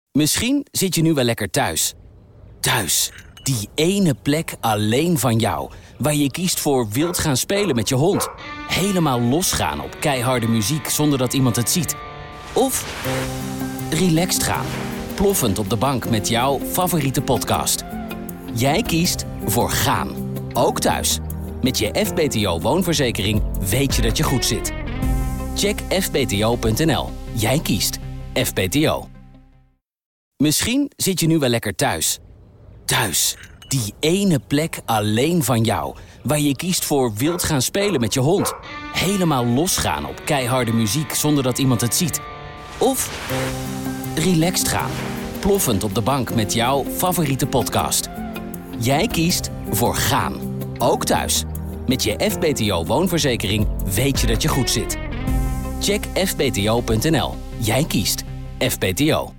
Misschien zit je nu wel lekker thuis. Thuis, die ene plek alleen van jou, waar je kiest voor wild gaan spelen met je hond. Helemaal losgaan op keiharde muziek zonder dat iemand het ziet. Of relaxed gaan, ploffend op de bank met jouw favoriete podcast. Jij kiest voor gaan, ook thuis. Met je FBTO woonverzekering weet je dat je goed zit. Check fbto.nl. Jij kiest FBTO. Misschien zit je nu wel lekker thuis. Thuis, die ene plek alleen van jou, waar je kiest voor wild gaan spelen met je hond. Helemaal losgaan op keiharde muziek zonder dat iemand het ziet. Of relaxed gaan, ploffend op de bank met jouw favoriete podcast. Jij kiest voor gaan, ook thuis. Met je FBTO woonverzekering weet je dat je goed zit. Check fbto.nl. Jij kiest FBTO.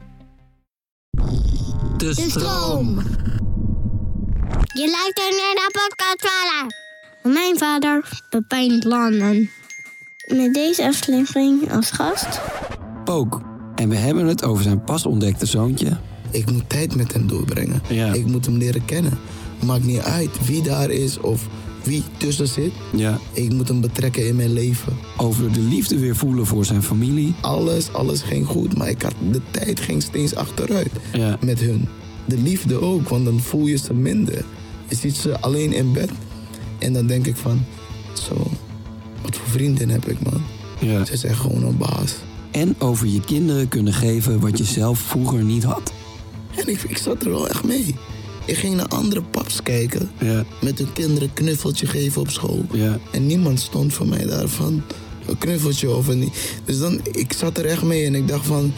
De stroom. Je luistert naar de podcast van mijn vader, Pepijn Landen. Met deze aflevering als gast Pook. En we hebben het over zijn pas ontdekte zoontje. Ik moet tijd met hem doorbrengen. Ja. Ik moet hem leren kennen. Maakt niet uit wie daar is of wie tussen zit. Ja. Ik moet hem betrekken in mijn leven. Over de liefde weer voelen voor zijn familie. Alles ging goed, maar de tijd ging steeds achteruit Ja. met hun. De liefde ook, want dan voel je ze minder. Je ziet ze alleen in bed. En dan denk ik van, zo, wat voor vriendin heb ik, man. Ja. Ze zijn gewoon een baas. En over je kinderen kunnen geven wat je zelf vroeger niet had. En ik zat er wel echt mee. Ik ging naar andere paps kijken. Ja. Met hun kinderen een knuffeltje geven op school. Ja. En niemand stond voor mij daarvan. Een knuffeltje of een... Dus dan, ik zat er echt mee en ik dacht van...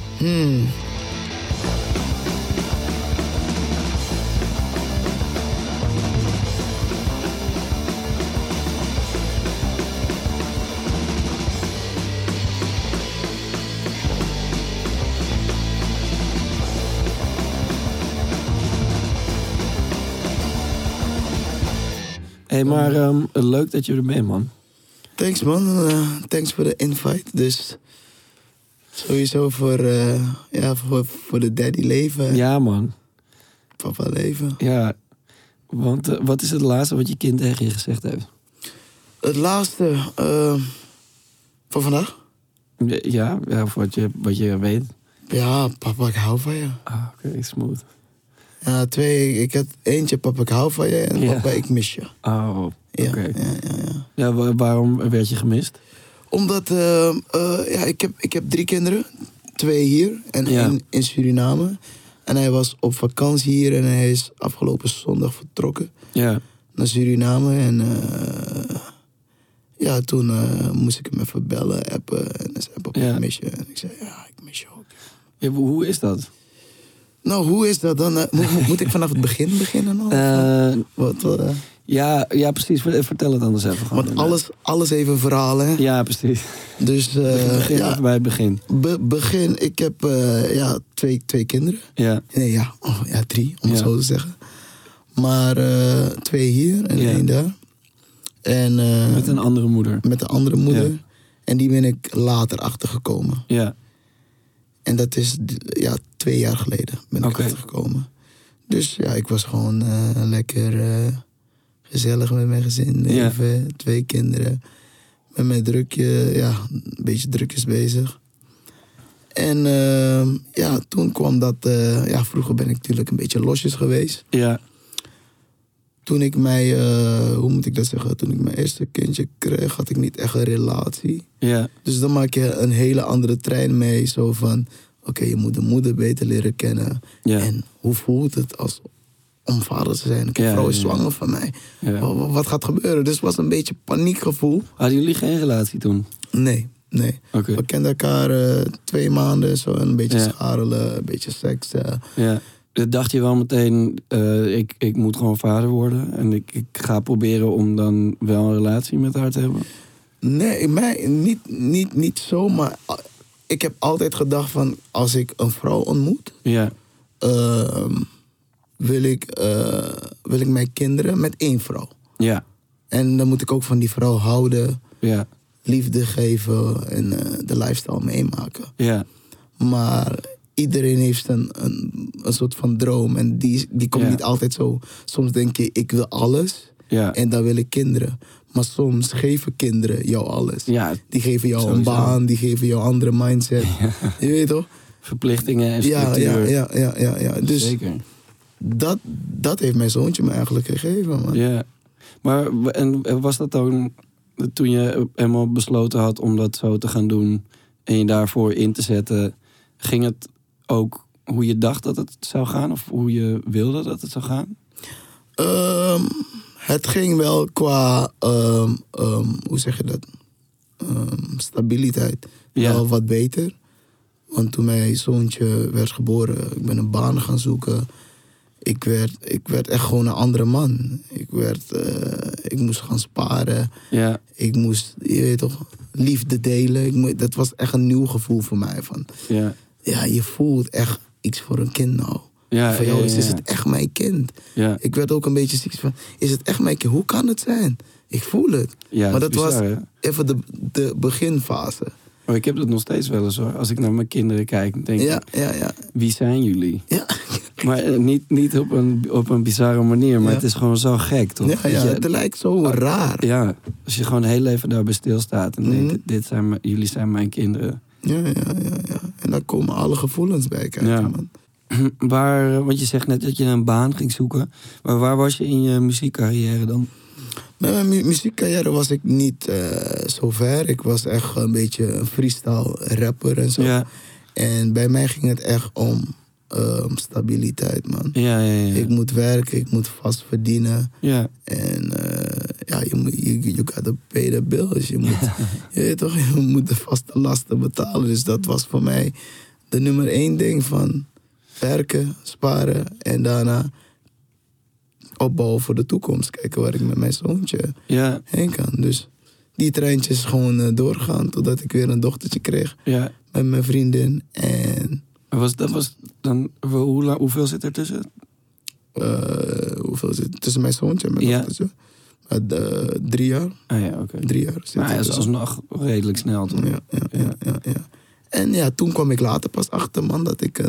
Hé, maar leuk dat je er bent, man. Thanks, man. Thanks voor de invite. Dus sowieso voor de daddy leven. Ja, man. Papa leven. Ja. Want wat is het laatste wat je kind tegen je gezegd heeft? Het laatste van vandaag? Ja, of wat je weet. Ja, papa, ik hou van je. Ah, oké, smooth. Ja, ik had eentje, papa, ik hou van je. En Ja. papa, ik mis je. Oh, oké. Ja. Ja, waarom werd je gemist? Omdat, ik heb 3 kinderen. 2 hier en 1 in Suriname. En hij was op vakantie hier en hij is afgelopen zondag vertrokken Ja. naar Suriname. En toen moest ik hem even bellen, appen. En hij zei, papa, ik mis je. En ik zei, ja, ik mis je ook. Ja, hoe is dat? Nou, hoe is dat dan? Moet ik vanaf het begin beginnen nog? Ja, precies. Vertel het anders even. Gewoon, want alles heeft een verhaal, hè? Ja, precies. Dus begin even bij het begin. Begin, ik heb 2 kinderen. Ja. Nee, 3, om het zo te zeggen. Maar 2 hier en 1 daar. En, met een andere moeder. Met een andere moeder. Ja. En die ben ik later achtergekomen. Ja. En dat is 2 jaar geleden ben ik achtergekomen. Dus ja, ik was gewoon lekker gezellig met mijn gezin leven. Ja. 2 kinderen. Met mijn drukje, een beetje drukjes bezig. En toen kwam dat... vroeger ben ik natuurlijk een beetje losjes geweest. Ja. Toen ik mij... hoe moet ik dat zeggen? Toen ik mijn eerste kindje kreeg, had ik niet echt een relatie. Ja. Dus dan maak je een hele andere trein mee. Zo van, oké, je moet de moeder beter leren kennen. Ja. En hoe voelt het om vader te zijn? Een vrouw is zwanger van mij. Ja. Wat gaat gebeuren? Dus het was een beetje paniekgevoel. Hadden jullie geen relatie toen? Nee. Okay. We kenden elkaar 2 maanden. Zo een beetje scharrelen, een beetje seks. Ja. Dacht je wel meteen, ik moet gewoon vader worden. En ik ga proberen om dan wel een relatie met haar te hebben? Nee, niet zo. Maar ik heb altijd gedacht van, als ik een vrouw ontmoet... Ja. Wil ik mijn kinderen met 1 vrouw. Ja. En dan moet ik ook van die vrouw houden. Ja. Liefde geven en de lifestyle meemaken. Ja. Maar iedereen heeft een soort van droom. En die komt niet altijd zo. Soms denk je, ik wil alles. Ja. En dan wil ik kinderen. Maar soms geven kinderen jou alles. Ja, die geven jou sowieso een baan, die geven jou een andere mindset. Ja. Je weet toch? Verplichtingen en structuur. Ja. Dus zeker. Dat heeft mijn zoontje me eigenlijk gegeven, man. Ja. Maar en was dat dan toen je helemaal besloten had om dat zo te gaan doen en je daarvoor in te zetten, ging het ook hoe je dacht dat het zou gaan? Of hoe je wilde dat het zou gaan? Het ging wel qua, hoe zeg je dat? Stabiliteit. Wel wat beter. Want toen mijn zoontje werd geboren, ik ben een baan gaan zoeken. Ik werd echt gewoon een andere man. Ik moest gaan sparen. Ja. Ik moest, je weet toch, liefde delen. Dat was echt een nieuw gevoel voor mij. Ja, je voelt echt iets voor een kind nou. Ja, van jou is het echt mijn kind. Ja. Ik werd ook een beetje ziek van, is het echt mijn kind? Hoe kan het zijn? Ik voel het. Ja, maar dat bizar, was even de beginfase. Maar ik heb dat nog steeds wel eens hoor. Als ik naar mijn kinderen kijk, denk ik, wie zijn jullie? Ja. Maar niet op een bizarre manier, maar het is gewoon zo gek, toch? Ja, het lijkt zo raar. Ja, als je gewoon heel even daarbij stilstaat en denkt, jullie zijn mijn kinderen. Ja. En dan komen alle gevoelens bij kijken, man. Want je zegt net dat je een baan ging zoeken. Maar waar was je in je muziekcarrière dan? Bij mijn muziekcarrière was ik niet zo ver. Ik was echt een beetje een freestyle rapper en zo. Ja. En bij mij ging het echt om stabiliteit, man. Ja. Ik moet werken, ik moet vast verdienen. Ja. En you gotta pay the bills. Je moet, je weet toch, je moet de vaste lasten betalen. Dus dat was voor mij de nummer 1 ding van werken, sparen en daarna opbouwen voor de toekomst. Kijken waar ik met mijn zoontje heen kan. Dus die treintjes gewoon doorgaan totdat ik weer een dochtertje kreeg met mijn vriendin. En dat was dan, hoeveel zit er tussen? Hoeveel zit er tussen mijn zoontje en mijn dochtertje? 3 jaar. Ah ja, oké. 3 jaar zit dat is alsnog redelijk snel, toch? Ja. En toen kwam ik later pas achter, man, dat ik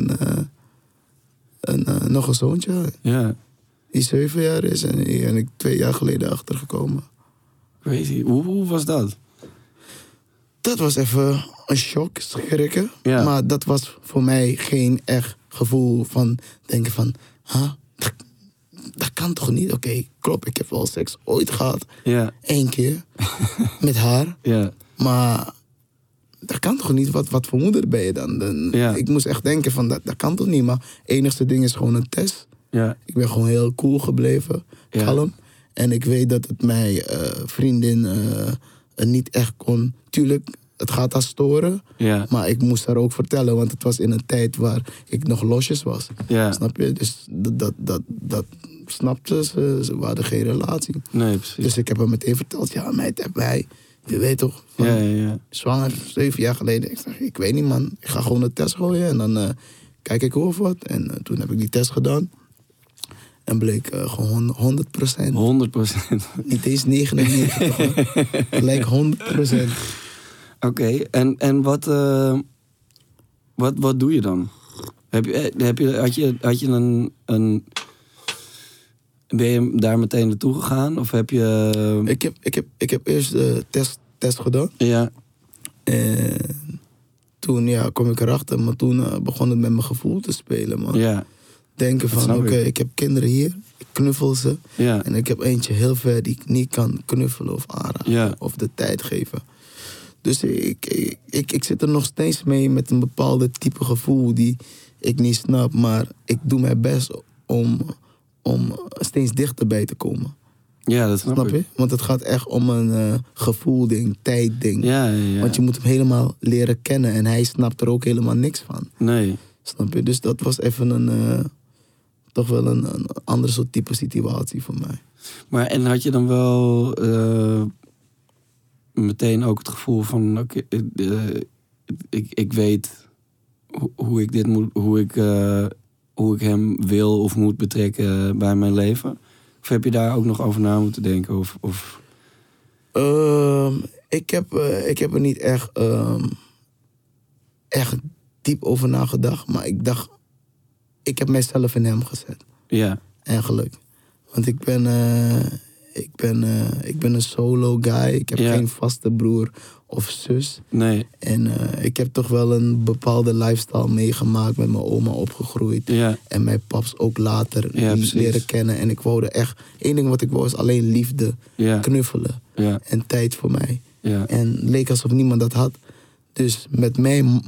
nog een zoontje had. Ja. Die 7 jaar is en ik 2 jaar geleden achtergekomen. Crazy. Hoe was dat? Dat was even een shock, schrikken. Ja. Maar dat was voor mij geen echt gevoel van denken van, dat kan toch niet? Oké, klopt, ik heb wel seks ooit gehad. Ja. 1 keer. Met haar. Ja. Maar dat kan toch niet? Wat voor moeder ben je dan? Ik moest echt denken van, dat kan toch niet? Maar het enigste ding is gewoon een test. Ja. Ik ben gewoon heel cool gebleven. Kalm. En ik weet dat het mijn vriendin niet echt kon. Tuurlijk, het gaat haar storen. Ja. Maar ik moest haar ook vertellen. Want het was in een tijd waar ik nog losjes was. Ja. Snap je? Dus dat snapte ze. Ze hadden geen relatie. Nee, precies. Dus ik heb haar meteen verteld. Ja, meid, heb mij. Je weet toch, zwanger 7 jaar geleden. Ik zeg, ik weet niet, man. Ik ga gewoon een test gooien en dan kijk ik of wat. En toen heb ik die test gedaan. En bleek gewoon 100%. 100%? Niet eens 99, gelijk 100%. Oké, en wat doe je dan? Had je een ben je daar meteen naartoe gegaan? Of heb je... Ik heb eerst de test gedaan. Ja. En toen kwam ik erachter. Maar toen begon het met mijn gevoel te spelen, man. Ja. Denken van, oké, ik heb kinderen hier. Ik knuffel ze. Ja. En ik heb eentje heel ver die ik niet kan knuffelen of aanraken. Ja. Of de tijd geven. Dus ik zit er nog steeds mee met een bepaalde type gevoel die ik niet snap. Maar ik doe mijn best om steeds dichterbij te komen. Ja, dat snap je? Want het gaat echt om een gevoelding, tijdding. Ja. Want je moet hem helemaal leren kennen en hij snapt er ook helemaal niks van. Nee. Snap je? Dus dat was even toch wel een andere soort type situatie voor mij. Maar en had je dan wel meteen ook het gevoel van, ik weet hoe ik dit moet, hoe ik hem wil of moet betrekken bij mijn leven? Of heb je daar ook nog over na moeten denken? Ik heb er niet echt diep over nagedacht. Maar ik dacht, ik heb mijzelf in hem gezet. Ja. Eigenlijk. Want ik ben een solo guy. Ik heb geen vaste broer of zus. Nee. En ik heb toch wel een bepaalde lifestyle meegemaakt. Met mijn oma opgegroeid. Ja. En mijn paps ook later leren kennen. En ik wou echt... Één ding wat ik wou is alleen liefde. Ja. Knuffelen. Ja. En tijd voor mij. Ja. En het leek alsof niemand dat had. Dus met mijn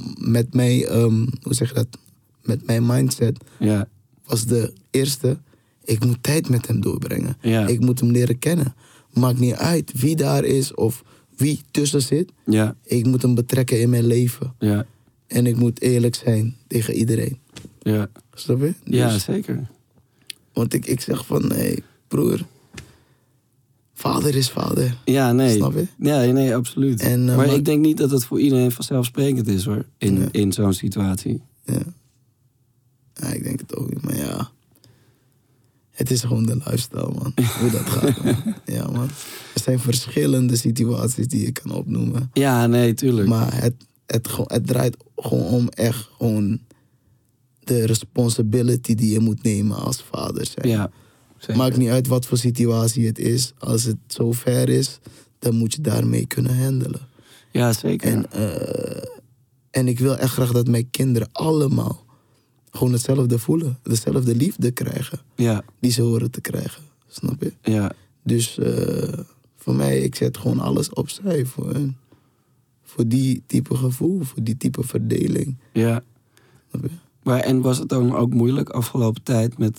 mindset was de eerste... Ik moet tijd met hem doorbrengen. Ja. Ik moet hem leren kennen. Maakt niet uit wie daar is of wie tussen zit. Ja. Ik moet hem betrekken in mijn leven. Ja. En ik moet eerlijk zijn tegen iedereen. Ja. Snap je? Dus, ja, zeker. Want ik zeg van, nee, broer... Vader is vader. Ja, nee. Snap je? Ja, nee, absoluut. En, maar ik denk niet dat het voor iedereen vanzelfsprekend is, hoor. In zo'n situatie. Ja. Ja, ik denk het ook niet. Maar ja... Het is gewoon de lifestyle, man. Hoe dat gaat, man. Ja, man. Er zijn verschillende situaties die je kan opnoemen. Ja, nee, tuurlijk. Maar het draait gewoon om echt gewoon... de responsibility die je moet nemen als vader zijn. Ja, zeker. Maakt niet uit wat voor situatie het is. Als het zo ver is, dan moet je daarmee kunnen handelen. Ja, zeker. En ik wil echt graag dat mijn kinderen allemaal... gewoon hetzelfde voelen. Dezelfde liefde krijgen. Ja. Die ze horen te krijgen. Snap je? Ja. Dus voor mij, ik zet gewoon alles opzij voor hen. Voor die type gevoel. Voor die type verdeling. Ja. Snap je? Maar en was het dan ook moeilijk afgelopen tijd met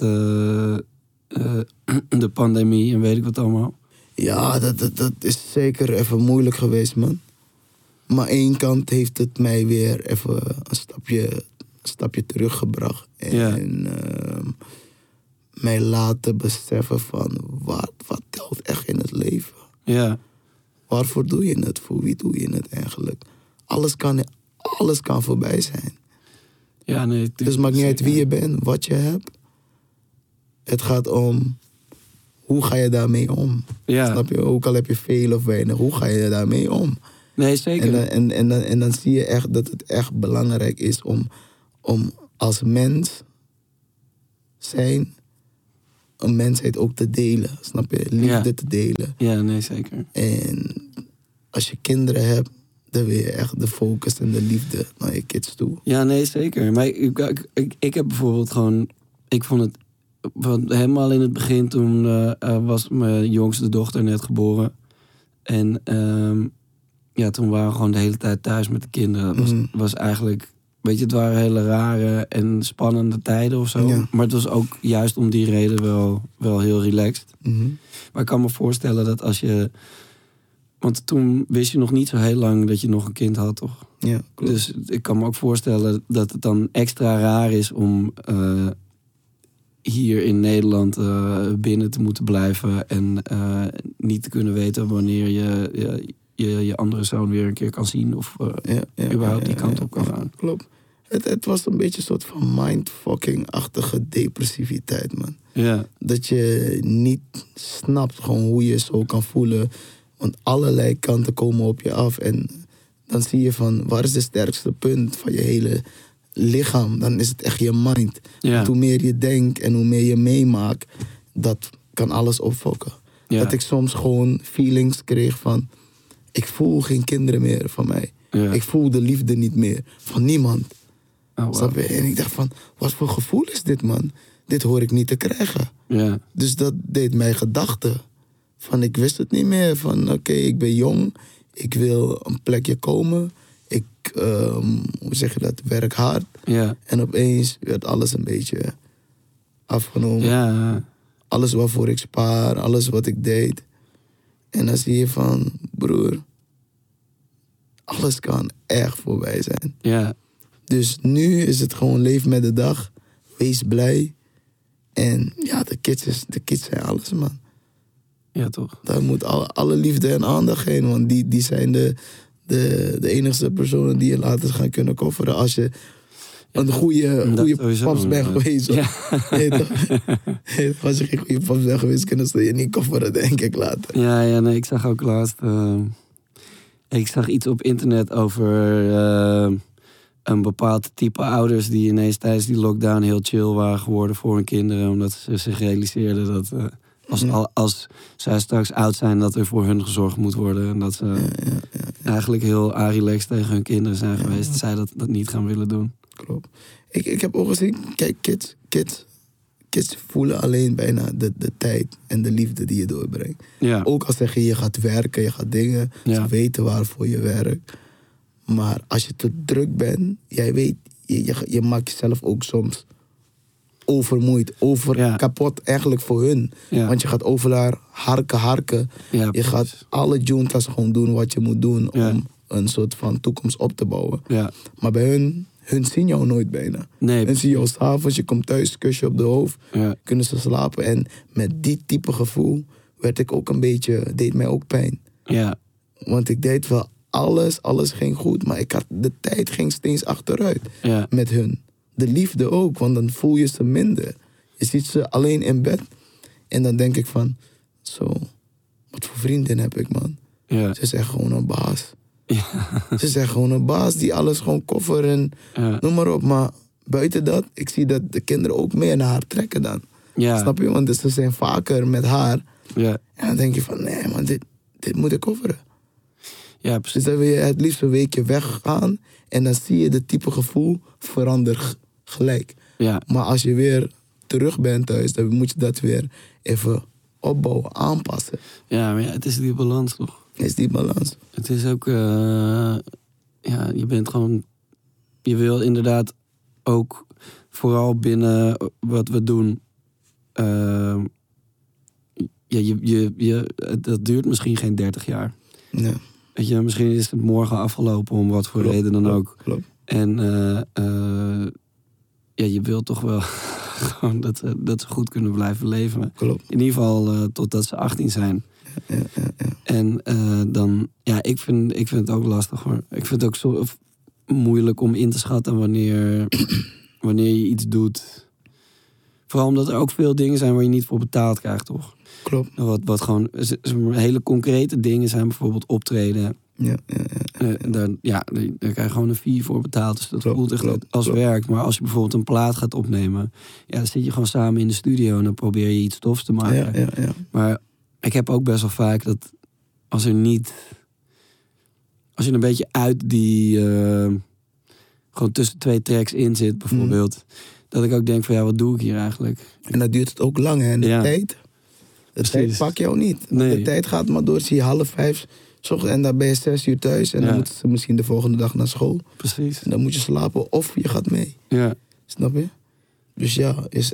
de pandemie en weet ik wat allemaal? Ja, dat is zeker even moeilijk geweest, man. Maar aan één kant heeft het mij weer even een stapje teruggebracht. En mij laten beseffen van wat telt echt in het leven. Ja. Waarvoor doe je het? Voor wie doe je het eigenlijk? Alles kan voorbij zijn. Ja, nee. Dus het maakt niet uit wie je bent, wat je hebt. Het gaat om, hoe ga je daarmee om? Ja. Snap je? Ook al heb je veel of weinig, hoe ga je daarmee om? Nee, zeker. En dan zie je echt dat het echt belangrijk is om als mens zijn, een mensheid ook te delen. Snap je? Liefde te delen. Ja, nee, zeker. En als je kinderen hebt, dan wil je echt de focus en de liefde naar je kids toe. Ja, nee, zeker. Maar ik heb bijvoorbeeld gewoon... Ik vond het... Helemaal in het begin, toen was mijn jongste dochter net geboren. En toen waren we gewoon de hele tijd thuis met de kinderen. Was eigenlijk... Weet je, het waren hele rare en spannende tijden of zo. Ja. Maar het was ook juist om die reden wel heel relaxed. Mm-hmm. Maar ik kan me voorstellen dat als je... Want toen wist je nog niet zo heel lang dat je nog een kind had, toch? Ja, klopt. Dus ik kan me ook voorstellen dat het dan extra raar is om hier in Nederland binnen te moeten blijven. En niet te kunnen weten wanneer je andere zoon weer een keer kan zien. Of überhaupt die kant op kan gaan. Klopt. Het was een beetje een soort van mindfucking-achtige depressiviteit, man. Ja. Dat je niet snapt gewoon hoe je zo kan voelen. Want allerlei kanten komen op je af. En dan zie je van, waar is de sterkste punt van je hele lichaam? Dan is het echt je mind. Ja. Want hoe meer je denkt en hoe meer je meemaakt, dat kan alles opfokken. Ja. Dat ik soms gewoon feelings kreeg van, ik voel geen kinderen meer van mij. Ja. Ik voel de liefde niet meer van niemand. Oh, wow. Snap je? En ik dacht van, wat voor gevoel is dit, man? Dit hoor ik niet te krijgen. Ja. Dus dat deed mij gedachten. Van, ik wist het niet meer. Van, oké, ik ben jong. Ik wil een plekje komen. Ik, hoe zeg je dat, werk hard. Ja. En opeens werd alles een beetje afgenomen. Ja. Alles waarvoor ik spaar, alles wat ik deed. En dan zie je van, broer, alles kan echt voorbij zijn. Ja. Dus nu is het gewoon leef met de dag. Wees blij. En ja, de kids zijn alles, man. Ja, toch? Daar moet alle liefde en aandacht heen. Want die zijn de enigste personen die je later gaan kunnen kofferen. Als je een goede paps bent geweest. Ja. Als je geen goede paps bent geweest, kunnen ze je niet kofferen, denk ik, later. Ja, nee, ik zag ook laatst... ik zag iets op internet over een bepaald type ouders die ineens tijdens die lockdown heel chill waren geworden voor hun kinderen. Omdat ze zich realiseerden dat als zij straks oud zijn, dat er voor hun gezorgd moet worden. En dat ze eigenlijk heel relaxed tegen hun kinderen zijn geweest. Dat zij dat niet gaan willen doen. Klopt. Ik heb ook gezien, kijk, kids voelen alleen bijna de tijd en de liefde die je doorbrengt. Ja. Ook al zeg je gaat werken, je gaat dingen, ze weten waarvoor je werkt. Maar als je te druk bent, jij weet, je maakt jezelf ook soms overmoeid, kapot eigenlijk voor hun. Ja. Want je gaat overal harken. Ja, je gaat alle juntas gewoon doen wat je moet doen om een soort van toekomst op te bouwen. Ja. Maar bij hun zien jou nooit bijna. Nee, hun zien jou 's avonds, je komt thuis, kusje op de hoofd, kunnen ze slapen. En met die type gevoel werd ik ook deed mij ook pijn. Ja. Want ik deed wel alles ging goed, maar de tijd ging steeds achteruit met hun. De liefde ook, want dan voel je ze minder. Je ziet ze alleen in bed en dan denk ik van, zo, wat voor vriendin heb ik, man. Ja. Ze is echt gewoon een baas. Ja. Ze is echt gewoon een baas die alles gewoon koffert en noem maar op. Maar buiten dat, ik zie dat de kinderen ook meer naar haar trekken dan. Ja. Snap je? Want ze zijn vaker met haar. Ja. En dan denk je van, nee man, dit moet ik kofferen. Ja, precies. Dus dan wil je het liefst een weekje weggaan en dan zie je de type gevoel veranderen gelijk. Ja. Maar als je weer terug bent thuis, dan moet je dat weer even opbouwen, aanpassen. Ja, maar het is die balans toch? Het is die balans. Het is ook, je bent gewoon, je wil inderdaad ook vooral binnen wat we doen, dat duurt misschien geen 30 jaar. Ja. Weet je, misschien is het morgen afgelopen om wat voor reden dan ook. Klopt. En je wilt toch wel gewoon dat ze goed kunnen blijven leven. Klopt. In ieder geval totdat ze 18 zijn. Ja. En dan, ik vind het ook lastig hoor. Ik vind het ook zo moeilijk om in te schatten wanneer je iets doet. Vooral omdat er ook veel dingen zijn waar je niet voor betaald krijgt, toch? Klopt. Wat gewoon hele concrete dingen zijn, bijvoorbeeld optreden. Daar krijg je gewoon een fee voor betaald. Dus dat voelt echt als werk. Maar als je bijvoorbeeld een plaat gaat opnemen, dan zit je gewoon samen in de studio en dan probeer je iets tofs te maken. Ja. Maar ik heb ook best wel vaak dat als je een beetje uit die gewoon tussen 2 tracks in zit, bijvoorbeeld, dat ik ook denk van wat doe ik hier eigenlijk? En dat duurt het ook lang, hè? De tijd. De tijd pak jou niet. Nee. De tijd gaat maar door, zie je 4:30 en dan ben je 6 uur thuis en dan moeten ze misschien de volgende dag naar school. Precies. En dan moet je slapen of je gaat mee. Ja. Snap je? Dus is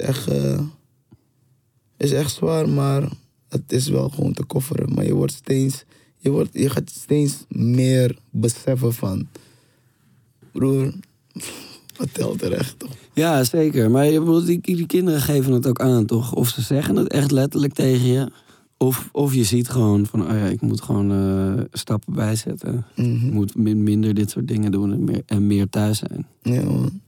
echt zwaar, maar het is wel gewoon te kofferen. Maar je gaat steeds meer beseffen van, broer, wat telt er echt, toch? Ja, zeker. Maar die kinderen geven het ook aan, toch? Of ze zeggen het echt letterlijk tegen je. Of je ziet gewoon van, ik moet gewoon stappen bijzetten. Mm-hmm. Ik moet minder dit soort dingen doen en meer thuis zijn. Ja, man.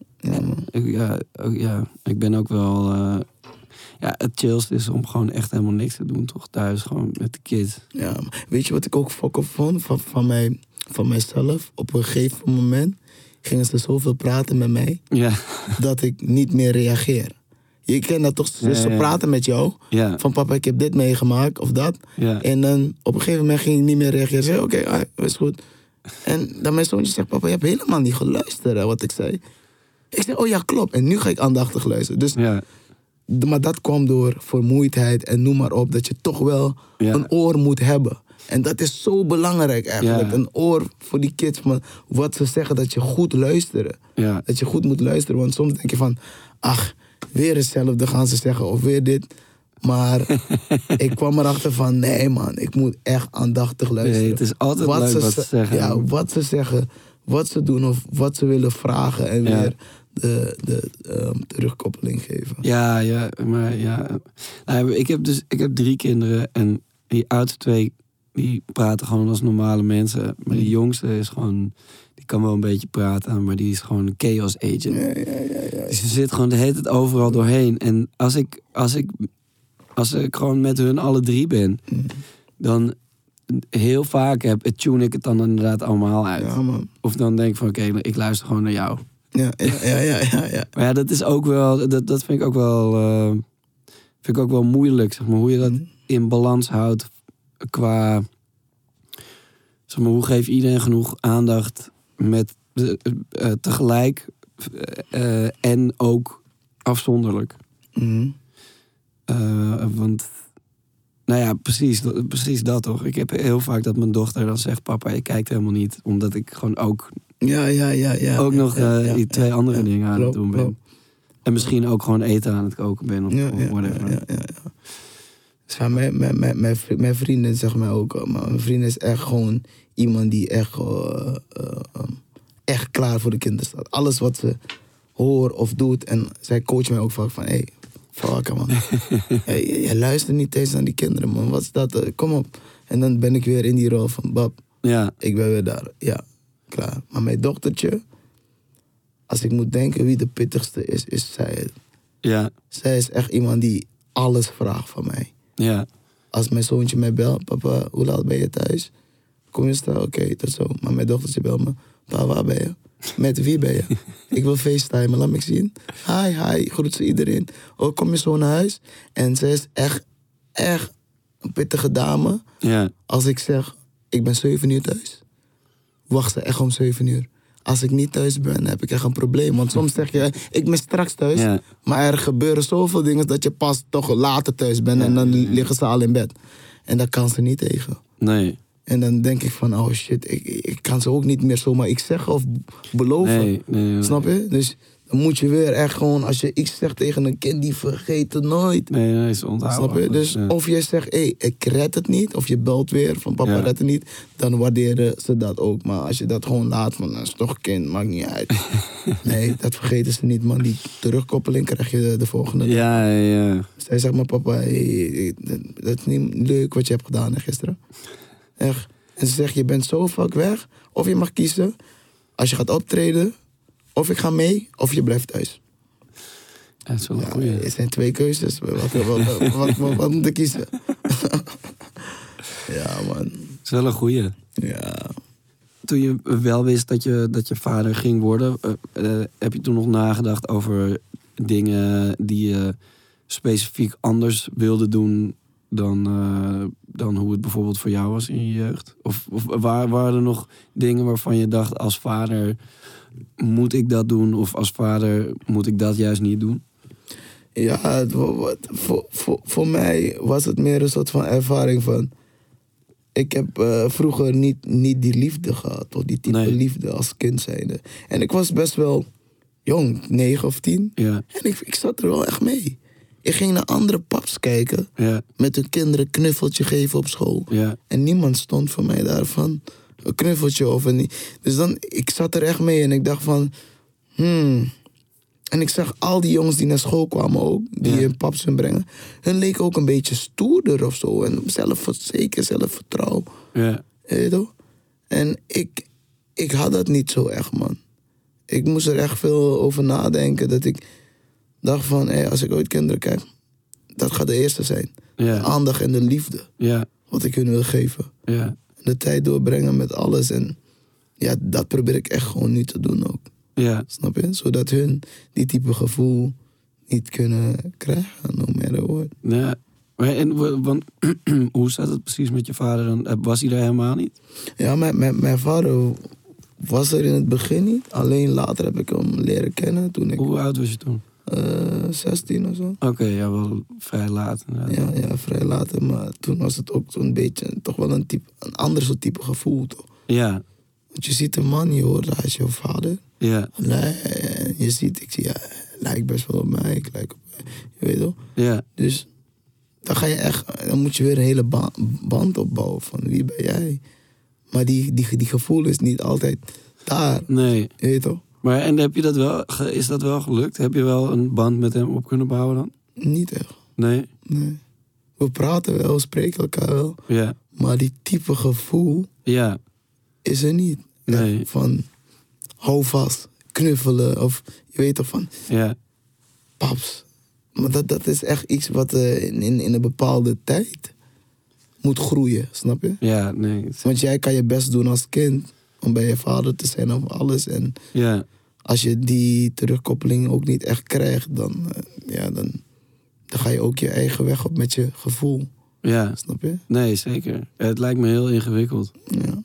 Ik ben ook wel... het chillste is om gewoon echt helemaal niks te doen, toch? Thuis, gewoon met de kids. Ja, weet je wat ik ook fuck-up vond van mijzelf? Op een gegeven moment gingen ze zoveel praten met mij, dat ik niet meer reageer. Je kent dat toch? Ze praten met jou. Ja. Van papa, ik heb dit meegemaakt of dat. Ja. En dan op een gegeven moment ging ik niet meer reageren. Ik zei, oké, is goed. En dan mijn zoontje zegt, papa, je hebt helemaal niet geluisterd wat ik zei. Ik zeg, oh ja, klopt. En nu ga ik aandachtig luisteren. Dus, maar dat kwam door vermoeidheid en noem maar op. Dat je toch wel een oor moet hebben. En dat is zo belangrijk eigenlijk. Ja. Een oor voor die kids. Maar wat ze zeggen, dat je goed luistert. Ja. Dat je goed moet luisteren. Want soms denk je van, weer hetzelfde gaan ze zeggen of weer dit. Maar ik kwam erachter van, nee man, ik moet echt aandachtig luisteren. Nee, het is altijd leuk wat ze zeggen. Ja, wat ze zeggen, wat ze doen of wat ze willen vragen. En weer de terugkoppeling geven. Ja, maar Nou, ik heb 3 kinderen en die oudste 2, die praten gewoon als normale mensen. Maar die jongste is gewoon... Die kan wel een beetje praten, maar die is gewoon een chaos agent. Ja. Dus ze zit gewoon de hele tijd overal doorheen. En als ik gewoon met hun alle 3 ben, dan heel vaak tune ik het dan inderdaad allemaal uit. Ja, man. Of dan denk ik van, oké, ik luister gewoon naar jou. Ja. Maar ja, dat is ook wel... Dat vind ik ook wel moeilijk, zeg maar. Hoe je dat in balans houdt qua... Zeg maar, hoe geef iedereen genoeg aandacht met tegelijk en ook afzonderlijk. Want... Nou ja, precies dat toch. Ik heb heel vaak dat mijn dochter dan zegt... Papa, je kijkt helemaal niet. Omdat ik gewoon ook... ook nog die twee andere dingen aan het doen ben. Klopt. En misschien ook gewoon eten aan het koken ben. Of whatever. Ja, mijn vrienden zeg maar ook. Mijn vrienden is echt gewoon iemand die echt klaar voor de kinderen staat. Alles wat ze hoort of doet. En zij coacht mij ook vaak van... Hey, fuck man. Je luistert niet eens naar die kinderen man. Wat is dat? Kom op. En dan ben ik weer in die rol van... Bab, ik ben weer daar. Ja, klaar. Maar mijn dochtertje... Als ik moet denken wie de pittigste is zij. Ja. Zij is echt iemand die alles vraagt van mij. Ja. Als mijn zoontje mij belt... Papa, hoe laat ben je thuis? Kom je staan? Oké, tot zo. Maar mijn dochtertje belt me... Pa, waar ben je? Met wie ben je? Ik wil FaceTime, laat me zien. Hi, groet ze iedereen. Oh, kom je zo naar huis? En ze is echt een pittige dame. Ja. Als ik zeg, ik ben 7 uur thuis, wacht ze echt om 7 uur. Als ik niet thuis ben, heb ik echt een probleem. Want soms zeg je, ik ben straks thuis. Ja. Maar er gebeuren zoveel dingen dat je pas toch later thuis bent. Ja. En dan liggen ze al in bed. En dat kan ze niet tegen. Nee. En dan denk ik van, oh shit, ik kan ze ook niet meer zomaar iets zeggen of beloven. Nee. Snap je? Dus dan moet je weer echt gewoon, als je iets zegt tegen een kind, die vergeet het nooit. Nee, is onthouden. Snap je? Dus of je zegt, ik red het niet, of je belt weer van papa red het niet, dan waarderen ze dat ook. Maar als je dat gewoon laat, van dat is toch een kind, maakt niet uit. Nee, dat vergeten ze niet, man. Die terugkoppeling krijg je de volgende dag. Ja. Zij zegt maar, papa, dat is niet leuk wat je hebt gedaan gisteren. Echt. En ze zegt, je bent zo vaak weg. Of je mag kiezen, als je gaat optreden, of ik ga mee, of je blijft thuis. Dat is wel een goeie. Er zijn 2 keuzes. Wat moet ik kiezen? Ja, man. Dat is wel een goeie. Ja. Toen je wel wist dat je vader ging worden, heb je toen nog nagedacht over dingen die je specifiek anders wilde doen dan hoe het bijvoorbeeld voor jou was in je jeugd? Of waren er nog dingen waarvan je dacht, als vader moet ik dat doen? Of als vader moet ik dat juist niet doen? Ja, voor mij was het meer een soort van ervaring van... Ik heb vroeger niet die liefde gehad, of die type liefde als kind zijnde. En ik was best wel jong, 9 of 10. Ja. En ik zat er wel echt mee. Ik ging naar andere paps kijken. Ja. Met hun kinderen een knuffeltje geven op school. Ja. En niemand stond voor mij daarvan. Een knuffeltje of een... Dus dan, ik zat er echt mee en ik dacht van... En ik zag al die jongens die naar school kwamen ook. Die hun paps hun brengen. Hun leken ook een beetje stoerder of zo. En zelfverzekerd, zelfvertrouwen. Ja. Weet je toch? En ik had dat niet zo echt, man. Ik moest er echt veel over nadenken. Dat ik dacht van, als ik ooit kinderen krijg, dat gaat de eerste zijn. Ja. De aandacht en de liefde. Ja. Wat ik hun wil geven. Ja. De tijd doorbrengen met alles. En ja, dat probeer ik echt gewoon nu te doen ook. Ja. Snap je? Zodat hun die type gevoel niet kunnen krijgen. No matter what. Ja. Want hoe staat het precies met je vader dan? Was hij er helemaal niet? Ja, mijn vader was er in het begin niet. Alleen later heb ik hem leren kennen. Hoe oud was je toen? 16 of zo. Oké, ja, wel vrij laat. Ja, vrij laat. Maar toen was het ook zo'n beetje toch wel een ander soort type gevoel. Toch? Ja. Want je ziet een man, je hoort, hij is jouw vader. Ja. En je ziet, ik zie, lijkt best wel op mij. Ik lijk op, je weet wel. Ja. Dus dan moet je weer een hele band opbouwen van wie ben jij. Maar die gevoel is niet altijd daar. Nee. Je weet toch? Maar en heb je dat wel, is dat wel gelukt? Heb je wel een band met hem op kunnen bouwen dan? Niet echt. Nee? Nee. We praten wel, we spreken elkaar wel. Ja. Maar die type gevoel is er niet. Nee. Van hou vast, knuffelen of je weet toch van paps. Maar dat is echt iets wat in een bepaalde tijd moet groeien, snap je? Ja, nee. Want jij kan je best doen als kind om bij je vader te zijn of alles. En als je die terugkoppeling ook niet echt krijgt, dan ga je ook je eigen weg op met je gevoel. Ja. Snap je? Nee, zeker. Het lijkt me heel ingewikkeld. Ja.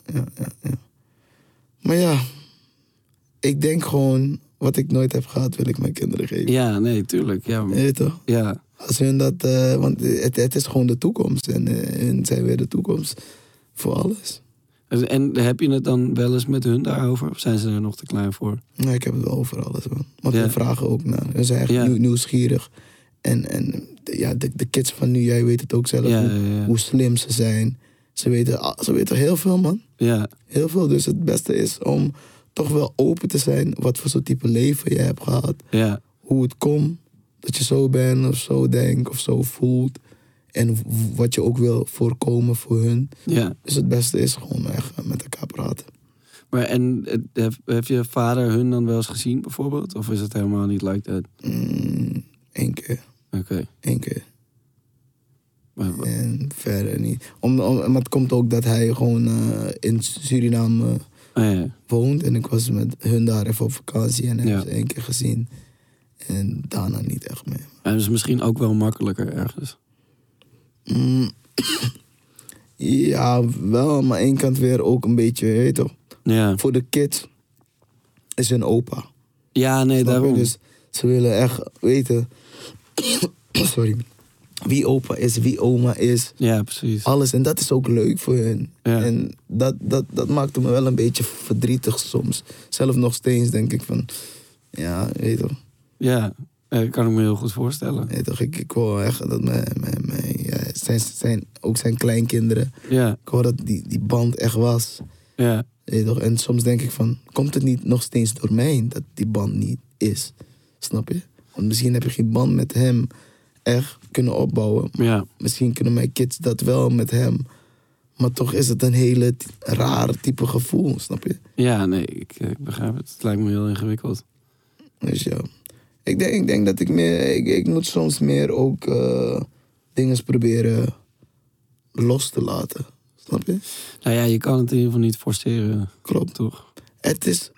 Maar ja, ik denk gewoon, wat ik nooit heb gehad, wil ik mijn kinderen geven. Ja, nee, tuurlijk. Ja, Weet je toch? ja. Als hun dat, want het is gewoon de toekomst. En zij weer de toekomst voor alles. En heb je het dan wel eens met hun daarover? Of zijn ze er nog te klein voor? Nee, ik heb het wel over alles, man. Want Ja. we vragen ook naar. Ze zijn echt nieuwsgierig. En de kids van nu, jij weet het ook zelf, hoe slim ze zijn. Ze weten heel veel, man. Ja. Heel veel. Dus het beste is om toch wel open te zijn wat voor soort type leven je hebt gehad. Ja. Hoe het komt. Dat je zo bent of zo denkt of zo voelt. En wat je ook wil voorkomen voor hun. Ja. Dus het beste is gewoon echt met elkaar praten. Maar en heb je vader hun dan wel eens gezien bijvoorbeeld? Of is het helemaal niet like that? 1 keer. Oké. 1 keer. Maar- En verder niet. Maar het komt ook dat hij gewoon in Suriname woont. En ik was met hun daar even op vakantie. En heb ze 1 keer gezien. En daarna niet echt meer. En dat is misschien ook wel makkelijker ergens. Ja, wel. Maar aan de ene kant weer ook een beetje, weet je toch? Ja. Voor de kids is hun opa. Ja, nee, Snap je? daarom. Dus ze willen echt weten sorry, wie opa is, wie oma is. Ja, precies. Alles. En dat is ook leuk voor hun. Ja. En dat maakte me wel een beetje verdrietig soms. Zelf nog steeds denk ik van, ja, weet je toch. Ja, dat kan ik me heel goed voorstellen. Weet je toch, ik wil echt dat ook zijn kleinkinderen. Ja. Ik wou dat die band echt was. Ja. Weet je toch? En soms denk ik van, komt het niet nog steeds door mij dat die band niet is? Snap je? Want misschien heb je geen band met hem echt kunnen opbouwen. Ja. Misschien kunnen mijn kids dat wel met hem. Maar toch is het een hele rare type gevoel, snap je? Ja, nee, ik begrijp het. Het lijkt me heel ingewikkeld. Dus ja, ik denk dat ik moet soms meer ook dingen proberen los te laten. Snap je? Nou ja, je kan het in ieder geval niet forceren. Klopt. Toch? Het is,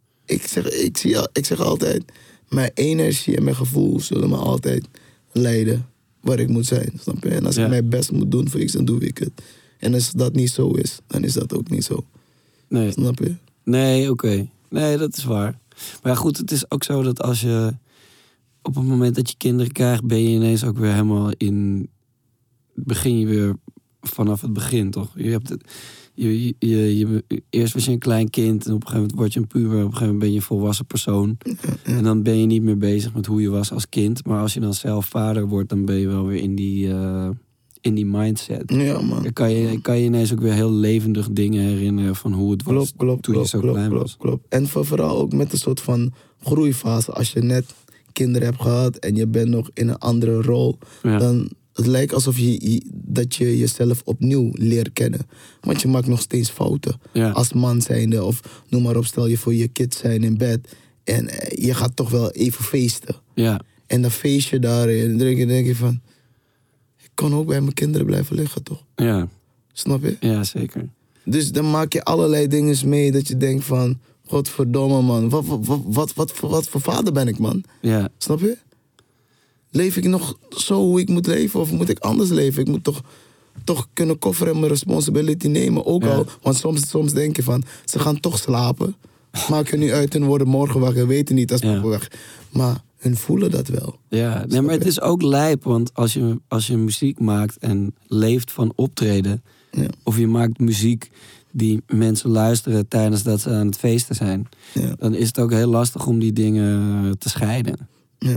ik zeg altijd, mijn energie en mijn gevoel zullen me altijd leiden waar ik moet zijn, snap je? En als ik mijn best moet doen voor iets, dan doe ik het. En als dat niet zo is, dan is dat ook niet zo. Nee. Snap je? Nee, oké. Nee, dat is waar. Maar ja, goed, het is ook zo dat als je op het moment dat je kinderen krijgt, ben je ineens ook weer helemaal in. Begin je weer vanaf het begin, toch? Je hebt het. Eerst was je een klein kind en op een gegeven moment word je een puber. Op een gegeven moment ben je een volwassen persoon. En dan ben je niet meer bezig met hoe je was als kind. Maar als je dan zelf vader wordt, dan ben je wel weer in die mindset. Ja, man. Dan kan je ineens ook weer heel levendig dingen herinneren van hoe het was toen je zo klein was. Klopt. En vooral ook met een soort van groeifase. Als je net kinderen hebt gehad en je bent nog in een andere rol, dan het lijkt alsof dat je jezelf opnieuw leert kennen. Want je maakt nog steeds fouten. Ja. Als man zijnde of noem maar op, stel je voor je kids zijn in bed. En je gaat toch wel even feesten. Ja. En dan feest je daar en dan denk je van, ik kan ook bij mijn kinderen blijven liggen, toch? Ja. Snap je? Ja, zeker. Dus dan maak je allerlei dingen mee dat je denkt van, godverdomme man, wat voor vader ben ik, man? Ja. Snap je? Leef ik nog zo hoe ik moet leven of moet ik anders leven? Ik moet toch kunnen kofferen en mijn responsibility nemen. Ook al, want soms denk je van, ze gaan toch slapen. Maak je nu uit en worden morgen wakker, weten niet als papa weg. Maar hun voelen dat wel. Ja, nee, maar het is ook lijp, want als je muziek maakt en leeft van optreden, of je maakt muziek die mensen luisteren tijdens dat ze aan het feesten zijn, dan is het ook heel lastig om die dingen te scheiden.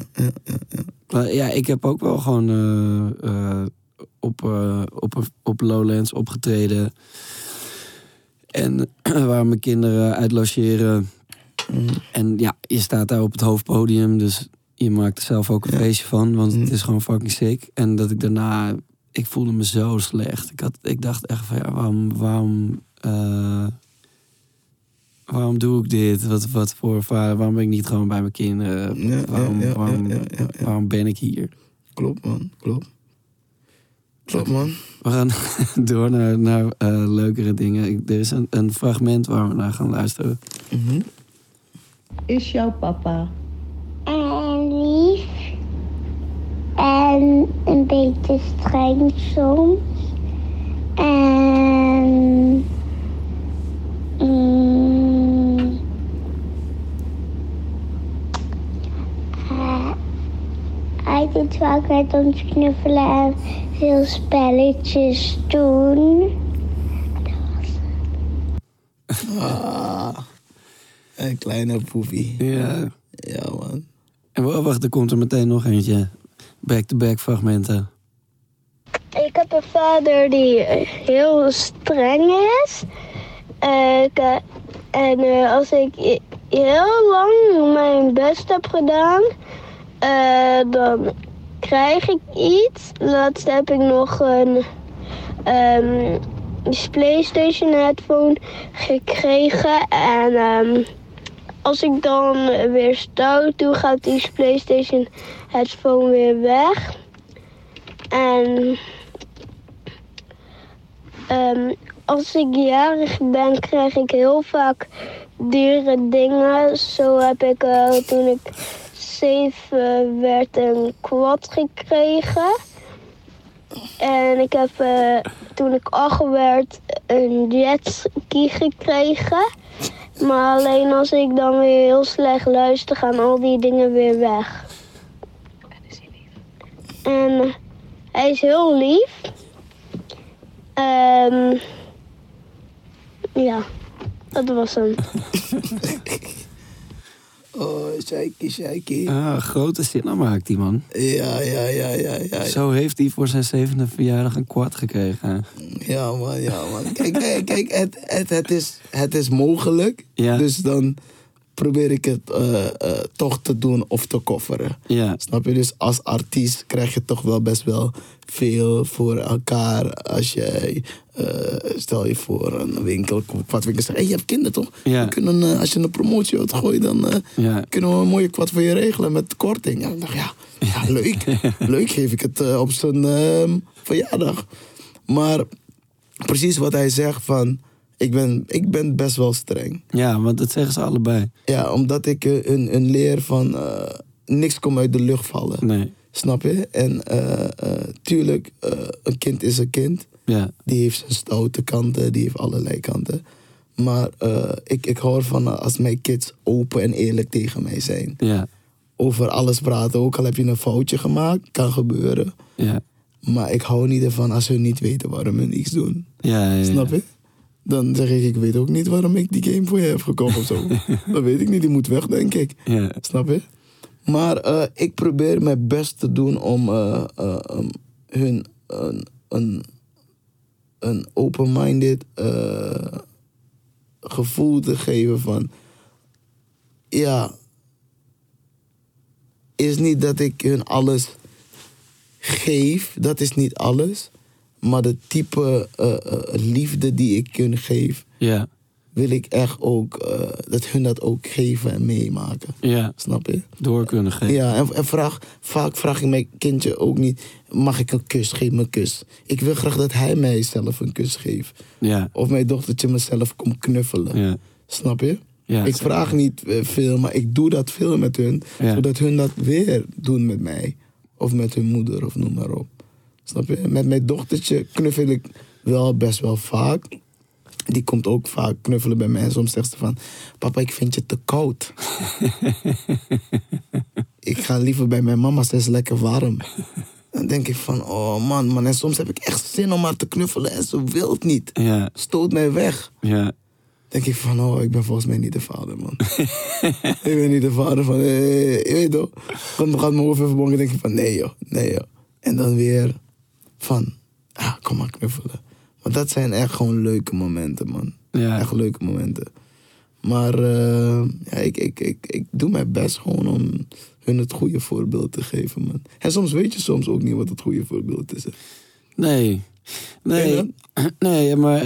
Maar ja, ik heb ook wel gewoon op Lowlands opgetreden. En waar mijn kinderen uit logeren. En ja, je staat daar op het hoofdpodium, dus je maakt er zelf ook een feestje van, want het is gewoon fucking sick. En dat ik daarna, ik voelde me zo slecht. Ik dacht echt van, ja, waarom doe ik dit? Wat voor vader? Waarom ben ik niet gewoon bij mijn kinderen? Waarom ben ik hier? Klopt, man. Klopt, man. We gaan door naar leukere dingen. Er is een fragment waar we naar gaan luisteren. is jouw papa? Lief. En een beetje streng soms. En... hij doet vaak met ons knuffelen en veel spelletjes doen. Een kleine poefie. Ja. Ja, man. En wacht, er komt er meteen nog eentje. Back-to-back fragmenten. Ik heb een vader die heel streng is. Als ik heel lang mijn best heb gedaan, dan krijg ik iets. Laatst heb ik nog een PlayStation headphone gekregen. En als ik dan weer stout doe, gaat die PlayStation headphone weer weg. En als ik jarig ben, krijg ik heel vaak dure dingen. Zo heb ik toen ik 7 werd een quad gekregen. En ik heb toen ik 8 werd een jetski gekregen. Maar alleen als ik dan weer heel slecht luister, gaan al die dingen weer weg. En is hij lief? En hij is heel lief. Ja, dat was hem. Oh, sheiky. Grote zinnen maakt die man. Ja. Zo heeft hij voor zijn 7e verjaardag een quad gekregen. Ja, man. Kijk, het is mogelijk. Ja. Dus dan probeer ik het toch te doen of te kofferen. Ja. Snap je? Dus als artiest krijg je toch wel best wel veel voor elkaar. Als je, stel je voor een winkel, kwadwinkel zegt, hey, je hebt kinderen toch? Ja. We kunnen, als je een promotie wilt gooien, dan kunnen we een mooie kwad voor je regelen met korting. Ja, ik dacht, ja leuk. Leuk, geef ik het op zijn verjaardag. Maar precies wat hij zegt van, ik ben best wel streng. Ja, want dat zeggen ze allebei. Ja, omdat ik een leer van niks komt uit de lucht vallen. Nee. Snap je? En tuurlijk, een kind is een kind. Ja. Die heeft zijn stoute kanten, die heeft allerlei kanten. Maar ik hoor van als mijn kids open en eerlijk tegen mij zijn. Ja. Over alles praten, ook al heb je een foutje gemaakt, kan gebeuren. Ja. Maar ik hou niet ervan als hun niet weten waarom hun iets doen. Ja. Snap je? Dan zeg ik weet ook niet waarom ik die game voor je heb gekocht of zo. Dat weet ik niet, die moet weg, denk ik. Ja. Snap je? Maar ik probeer mijn best te doen om hun een open-minded gevoel te geven van... Ja, is niet dat ik hun alles geef, dat is niet alles. Maar de type liefde die ik hun geef... Ja. wil ik echt ook dat hun dat ook geven en meemaken. Ja. Snap je? Door kunnen geven. Ja, en vaak vraag ik mijn kindje ook niet... mag ik een kus? Geef me een kus. Ik wil graag dat hij mij zelf een kus geeft. Ja. Of mijn dochtertje mezelf komt knuffelen. Ja. Snap je? Ja, ik vraag niet veel, maar ik doe dat veel met hun. Ja. Zodat hun dat weer doen met mij. Of met hun moeder, of noem maar op. Snap je? Met mijn dochtertje knuffel ik wel best wel vaak... Die komt ook vaak knuffelen bij mij. En soms zegt ze van... Papa, ik vind je te koud. Ik ga liever bij mijn mama. Ze is lekker warm. Dan denk ik van... Oh man. En soms heb ik echt zin om haar te knuffelen. En ze wil het niet. Ja. Stoot mij weg. Ja. Denk ik van... Oh, ik ben volgens mij niet de vader, man. Ik ben niet de vader van... je weet toch. Dan gaat mijn hoofd even bonken. Denk ik van... Nee joh. En dan weer... Van... kom maar knuffelen. Maar dat zijn echt gewoon leuke momenten, man. Ja. Echt leuke momenten. Maar ik doe mijn best gewoon om hun het goede voorbeeld te geven, man. En soms weet je soms ook niet wat het goede voorbeeld is. Hè? Nee, maar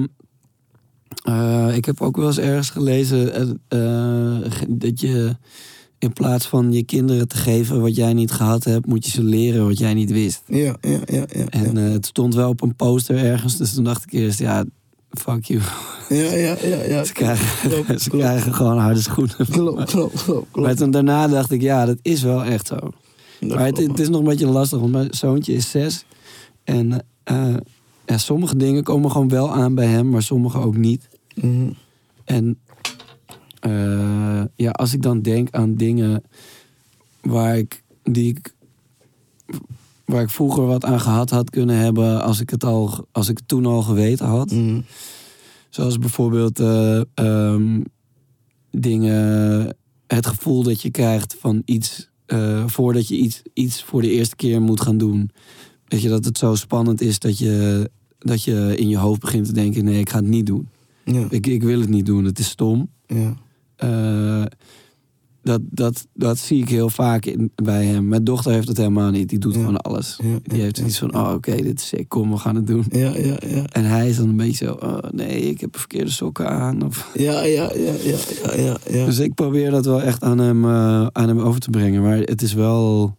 ik heb ook wel eens ergens gelezen dat je in plaats van je kinderen te geven wat jij niet gehad hebt, moet je ze leren wat jij niet wist. Ja. En het stond wel op een poster ergens, dus toen dacht ik eerst, ja, fuck you. Ja. Ze krijgen gewoon harde schoenen. Klopt. Maar toen daarna dacht ik, ja, dat is wel echt zo. Maar het is nog een beetje lastig, want mijn zoontje is 6. En sommige dingen komen gewoon wel aan bij hem, maar sommige ook niet. Mm-hmm. En als ik dan denk aan dingen waar ik vroeger wat aan gehad had kunnen hebben als ik het toen al geweten had. Mm-hmm. Zoals bijvoorbeeld dingen, het gevoel dat je krijgt van iets voordat je iets voor de eerste keer moet gaan doen. Weet je, dat het zo spannend is dat je in je hoofd begint te denken, nee, ik ga het niet doen. Ja. Ik wil het niet doen, het is stom. Ja. Dat zie ik heel vaak bij hem. Mijn dochter heeft het helemaal niet. Die doet gewoon alles. Ja, die heeft iets van, oké, dit is sick, kom, we gaan het doen. Ja. En hij is dan een beetje zo, nee, ik heb verkeerde sokken aan. Of... Ja. Dus ik probeer dat wel echt aan hem over te brengen. Maar het is wel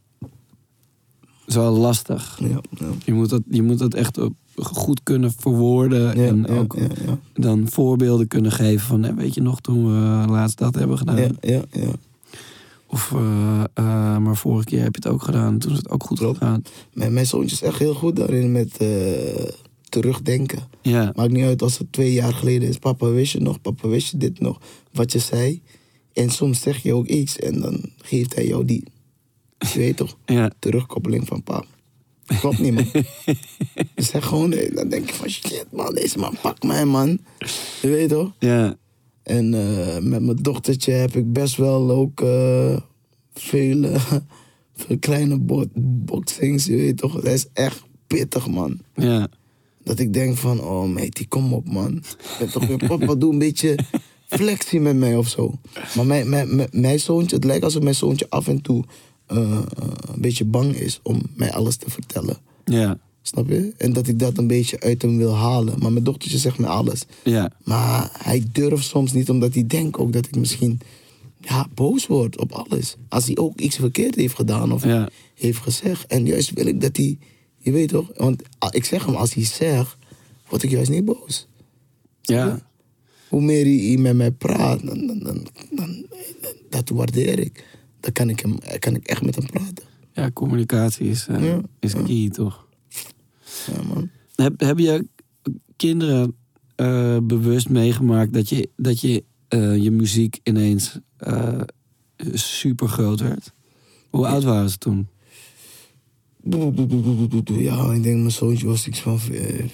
lastig. Ja. Je moet dat echt goed kunnen verwoorden. En ook dan voorbeelden kunnen geven van, weet je nog, toen we laatst dat hebben gedaan. Ja. Of, maar vorige keer heb je het ook gedaan. Toen is het ook goed gegaan. Mijn zoontje is echt heel goed daarin met terugdenken. Ja. Maakt niet uit als het 2 jaar geleden is. Papa, wist je nog? Papa, wist je dit nog? Wat je zei. En soms zeg je ook iets en dan geeft hij jou die, je weet toch, terugkoppeling van pap. Klopt niet, man. Dus zeg gewoon, dan denk je van shit, man, deze man pakt mij, man. Je weet toch? Ja. En met mijn dochtertje heb ik best wel ook veel kleine boxings, je weet toch? Dat is echt pittig, man. Ja. Dat ik denk van, oh matey, kom op, man. Ik ben toch weer papa, doe een beetje flexie met mij of zo. Maar mijn zoontje, het lijkt alsof mijn zoontje af en toe een beetje bang is om mij alles te vertellen. Ja. Snap je? En dat ik dat een beetje uit hem wil halen. Maar mijn dochtertje zegt me alles. Ja. Maar hij durft soms niet, omdat hij denkt ook dat ik misschien boos word op alles. Als hij ook iets verkeerd heeft gedaan of heeft gezegd. En juist wil ik dat hij, je weet toch? Want ik zeg hem, als hij zegt, word ik juist niet boos. Ja. Hoe meer hij met mij praat, dan dat waardeer ik. Dan kan ik echt met hem praten. Ja, communicatie is key, toch? Ja, man. Heb je kinderen bewust meegemaakt dat je je muziek ineens super groot werd? Hoe oud waren ze toen? Ja, ik denk mijn zoontje was iets van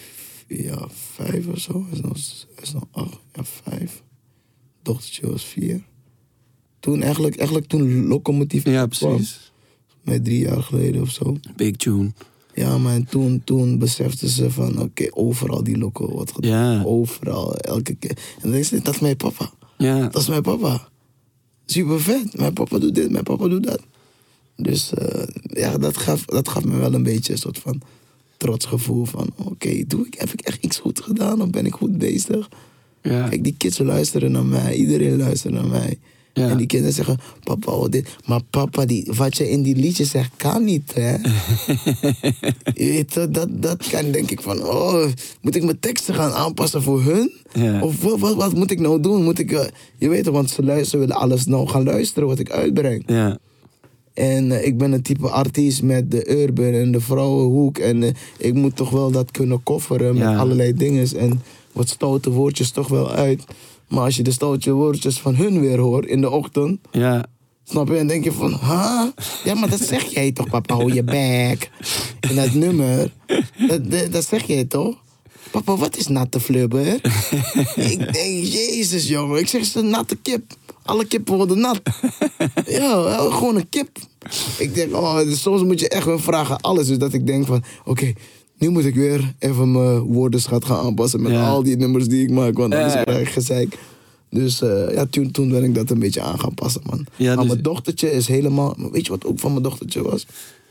5 of zo. Hij is nog 8, 5. Dochtertje was 4. Toen eigenlijk toen Locomotief ja, precies. Met 3 jaar geleden of zo. Big tune. Ja, maar toen beseften ze van, oké, overal die Loco wordt gedaan. Ja. Overal, elke keer. En dan denk ik, dat is mijn papa. Ja. Dat is mijn papa. Super vet. Mijn papa doet dit, mijn papa doet dat. Dus dat gaf me wel een beetje een soort van trots gevoel van, oké, heb ik echt iets goed gedaan of ben ik goed bezig? Ja. Kijk, die kids luisteren naar mij, iedereen luistert naar mij. Ja. En die kinderen zeggen, papa, wat dit. Maar papa, wat je in die liedjes zegt, kan niet, hè? Je weet, dat kan, denk ik van, moet ik mijn teksten gaan aanpassen voor hun? Ja. Of wat moet ik nou doen? Moet ik, je weet, want ze willen alles nou gaan luisteren wat ik uitbreng. Ja. En ik ben een type artiest met de urban en de vrouwenhoek. En ik moet toch wel dat kunnen kofferen met allerlei dingen. En wat stoute woordjes toch wel uit. Maar als je de stoute woordjes van hun weer hoort in de ochtend... Ja. Snap je? En denk je van, ja, maar dat zeg jij toch, papa, hou je bek. En dat nummer, dat zeg jij toch? Papa, wat is natte flubber? Ik denk, jezus, jongen. Ik zeg, ze natte kip. Alle kippen worden nat. Ja, gewoon een kip. Ik denk, soms moet je echt wel vragen alles. Dus dat ik denk van, oké, nu moet ik weer even mijn woordenschat gaan aanpassen met al die nummers die ik maak. Want anders krijg ik gezeik. Dus toen ben ik dat een beetje aan gaan passen, man. Ja, maar mijn dochtertje is helemaal... Weet je wat ook van mijn dochtertje was?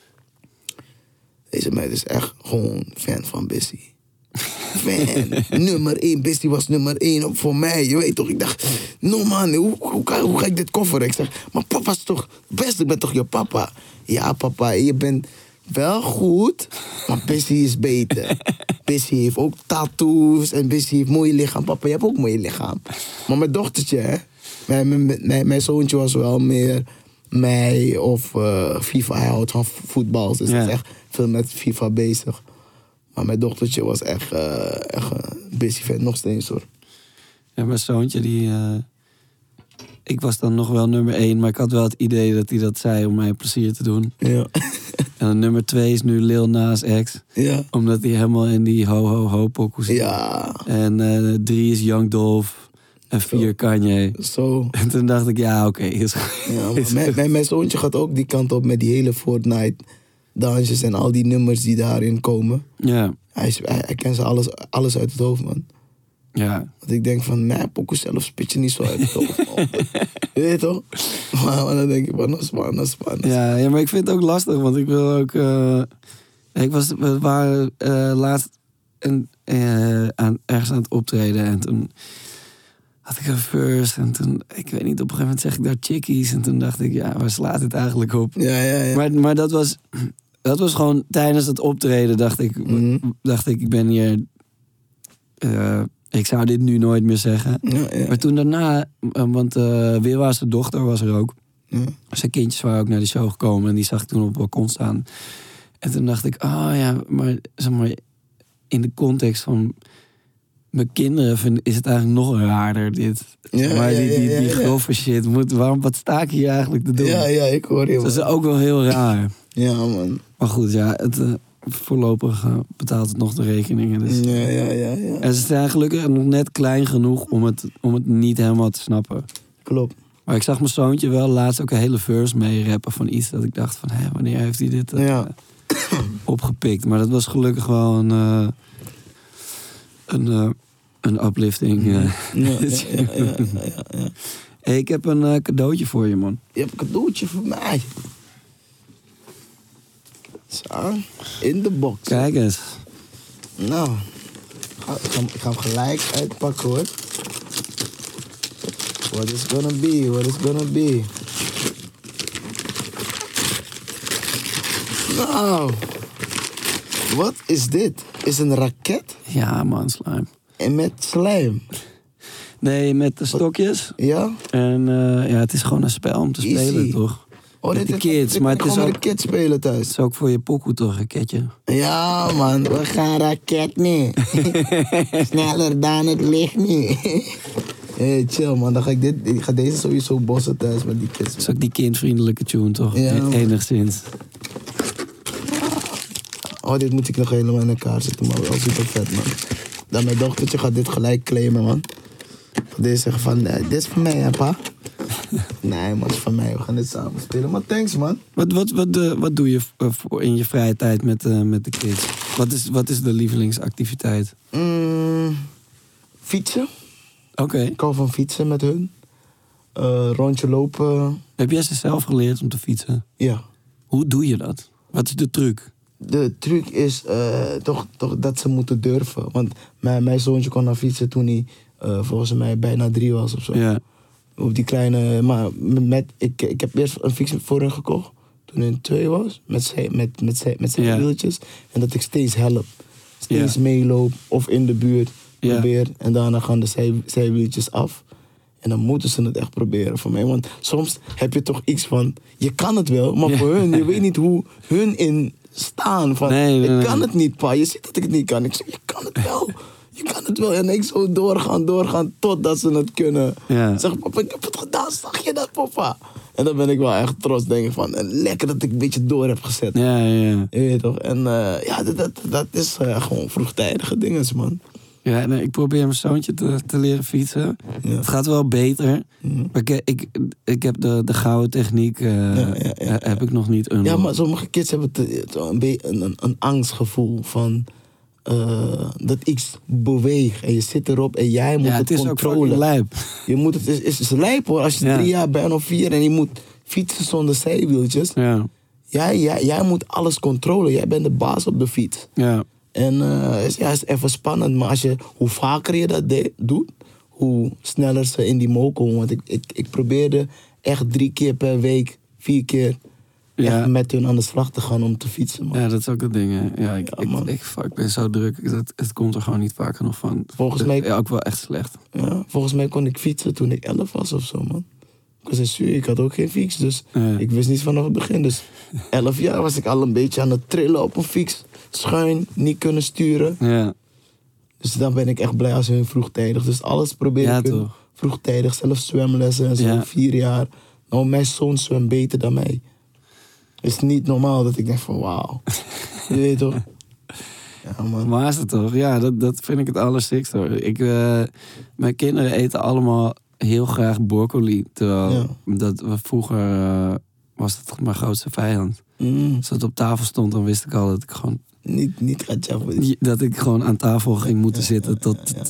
Deze meid is echt gewoon fan van Bissy. Fan. Nummer 1. Bissy was nummer 1 voor mij. Je weet toch, ik dacht... No man, hoe ga ik dit kofferen? Ik zeg, maar papa is toch best? Ik ben toch je papa? Ja, papa, je bent... wel goed, maar Bissy is beter. Bissy heeft ook tattoos en Bissy heeft mooi lichaam. Papa, je hebt ook mooi lichaam. Maar mijn dochtertje, hè. Mijn zoontje was wel meer mij of FIFA. Hij houdt van voetbal, dus hij is echt veel met FIFA bezig. Maar mijn dochtertje was echt Bissy fan, nog steeds hoor. Ja, mijn zoontje, ik was dan nog wel nummer 1, maar ik had wel het idee dat hij dat zei om mij plezier te doen. Ja. En nummer 2 is nu Lil Nas X. Ja. Omdat hij helemaal in die ho pokoe zit. Ja. En 3 is Young Dolph. En 4 Kanye. Zo. En toen dacht ik, ja, oké. Mijn zoontje gaat ook die kant op met die hele Fortnite dansjes en al die nummers die daarin komen. Ja. Hij kent ze alles uit het hoofd, man. Ja. Want ik denk van, nee, pokoe zelf spit je niet zo uit het hoofd. Je weet toch? Maar dan denk ik van, dat is spannend. Ja, maar ik vind het ook lastig, want ik wil ook... we waren laatst ergens aan het optreden en toen had ik een verse en toen, ik weet niet, op een gegeven moment zeg ik daar chickies en toen dacht ik, ja, waar slaat het eigenlijk op? Ja. Maar dat was gewoon tijdens het optreden dacht ik ben hier... ik zou dit nu nooit meer zeggen. Ja. Maar toen daarna, want Weerwaarse dochter was er ook. Ja. Zijn kindjes waren ook naar de show gekomen en die zag ik toen op het balkon staan. En toen dacht ik, maar zeg maar, in de context van mijn kinderen is het eigenlijk nog raarder dit. Ja, maar die grove shit, wat sta ik hier eigenlijk te doen? Ja, ik hoor je. Dat is ook wel heel raar. Ja, man. Maar goed, ja, voorlopig betaalt het nog de rekeningen. Dus. Ja. En ze zijn gelukkig nog net klein genoeg om het niet helemaal te snappen. Klopt. Maar ik zag mijn zoontje wel laatst ook een hele verse mee rappen van iets dat ik dacht van, wanneer heeft hij dit opgepikt? Maar dat was gelukkig wel een uplifting. Ja. Hey, ik heb een cadeautje voor je, man. Je hebt een cadeautje voor mij. Zo, in de box. Kijk eens. Nou, ik ga hem gelijk uitpakken, hoor. What is gonna be? Nou, wat is dit? Is een raket? Ja, man, slime. En met slijm? Nee, met de stokjes. Ja? En het is gewoon een spel om te spelen, toch? Oh, met de kids, maar het is ook... met de kids spelen thuis. Het is ook voor je pokoe toch, raketje? Ja, man. We gaan raket nu. Sneller dan het licht nu. Hey, chill, man. Dan ga ik ga deze sowieso bossen thuis met die kids. Het is ook die kindvriendelijke tune, toch? Ja, enigszins. Oh, dit moet ik nog helemaal in elkaar zetten, man. Wel super vet, man. Dan mijn dochtertje gaat dit gelijk claimen, man. Deze zeggen van, dit is van mij, hè, pa? Nee, man, het is van mij. We gaan dit samen spelen. Maar thanks, man. Wat doe je in je vrije tijd met de kids? Wat is de lievelingsactiviteit? Fietsen. Oké. Ik hou van fietsen met hun. Rondje lopen. Heb jij ze zelf geleerd om te fietsen? Ja. Hoe doe je dat? Wat is de truc? De truc is toch dat ze moeten durven. Want mijn zoontje kon naar fietsen toen hij volgens mij bijna 3 was of zo. Ja. Op die kleine... Maar ik heb eerst een fiets voor hem gekocht. Toen hij 2 was. Met zijn wieltjes. En dat ik steeds help. Steeds meeloop. Of in de buurt probeer. En daarna gaan de zijwieltjes af. En dan moeten ze het echt proberen voor mij. Want soms heb je toch iets van... Je kan het wel, maar voor hun... Je weet niet hoe hun in staan. Van, ik kan het niet, pa. Je ziet dat ik het niet kan. Ik zeg, je kan het wel. Je kan het wel. En ik zo doorgaan, totdat ze het kunnen. Ja. Zeg, papa, ik heb het gedaan. Zag je dat, papa? En dan ben ik wel echt trots, denk ik van... lekker dat ik een beetje door heb gezet. Ja. Je weet toch? En dat is gewoon vroegtijdige dingen, man. Ja, nee, ik probeer mijn zoontje te leren fietsen. Ja. Het gaat wel beter. Maar ik heb de gouden techniek heb ik nog niet. Ja, maar sommige kids hebben een angstgevoel van... dat iets beweegt en je zit erop en jij moet het controleren. Ook lijp. Je moet het is lijp, hoor. Als je 3 jaar bent of 4 en je moet fietsen zonder zijwieltjes. Ja. Jij moet alles controleren. Jij bent de baas op de fiets. Ja. En het is even spannend, maar hoe vaker je dat doet, hoe sneller ze in die mo komen. Want ik probeerde echt 3 keer per week, 4 keer echt met hun aan de slag te gaan om te fietsen, man. Ja, dat is ook het ding, hè. Ja, ik ben zo druk. Het komt er gewoon niet vaak genoeg van. Volgens mij... ook wel echt slecht. Ja, volgens mij kon ik fietsen toen ik 11 was of zo, man. Ik was in Zuur, ik had ook geen fiets, dus ik wist niet vanaf het begin. Dus 11 jaar was ik al een beetje aan het trillen op een fiets. Schuin, niet kunnen sturen. Ja. Dus dan ben ik echt blij als hun vroegtijdig. Dus alles probeer ik hun vroegtijdig. Zelfs zwemlessen en zo, 4 jaar. Nou, mijn zoon zwemt beter dan mij. Het is niet normaal dat ik denk van wauw. Je weet toch? Ja, man. Maar is het toch? Ja, dat vind ik het allersikst hoor. Mijn kinderen eten allemaal heel graag broccoli. Terwijl dat we vroeger was dat mijn grootste vijand. Als het op tafel stond, dan wist ik al dat ik gewoon... Niet dat ik gewoon aan tafel ging moeten zitten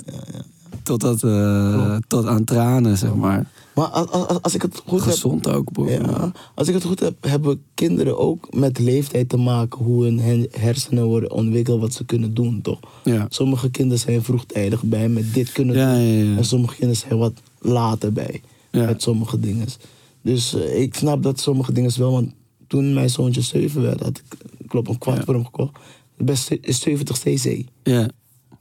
tot aan tranen, zeg maar. Maar als ik het goed gezond heb... ook, bro. Ja, als ik het goed heb, hebben kinderen ook met leeftijd te maken hoe hun hersenen worden ontwikkeld, wat ze kunnen doen, toch? Ja. Sommige kinderen zijn vroegtijdig bij met dit kunnen doen. Ja. En sommige kinderen zijn wat later bij met sommige dingen. Dus ik snap dat sommige dingen wel, want toen mijn zoontje 7 werd, had ik een kwart voor hem gekocht. Het is 70 cc. Ja.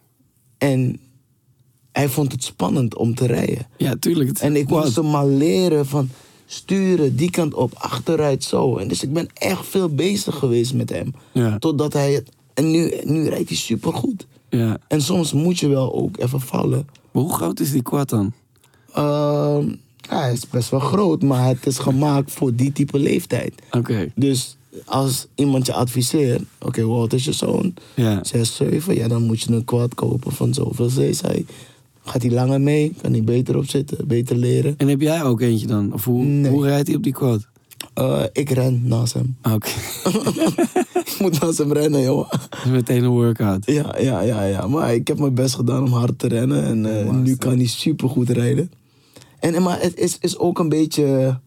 En hij vond het spannend om te rijden. Ja, tuurlijk. En ik moest hem maar leren van sturen, die kant op, achteruit, zo. En dus ik ben echt veel bezig geweest met hem. Ja. Totdat hij het... En nu rijdt hij supergoed. Ja. En soms moet je wel ook even vallen. Maar hoe groot is die quad dan? Hij is best wel groot, maar het is gemaakt voor die type leeftijd. Oké. Dus als iemand je adviseert, oké, wat is je zoon? 6, 7, ja, dan moet je een quad kopen van zoveel cc. Gaat hij langer mee? Kan hij beter op zitten? Beter leren? En heb jij ook eentje dan? Of hoe rijdt hij op die quad? Ik ren naast hem. Oké. Ik moet naast hem rennen, jongen. Dat is meteen een workout. Ja. Maar ik heb mijn best gedaan om hard te rennen. En nu kan hij supergoed rijden. Maar het is ook een beetje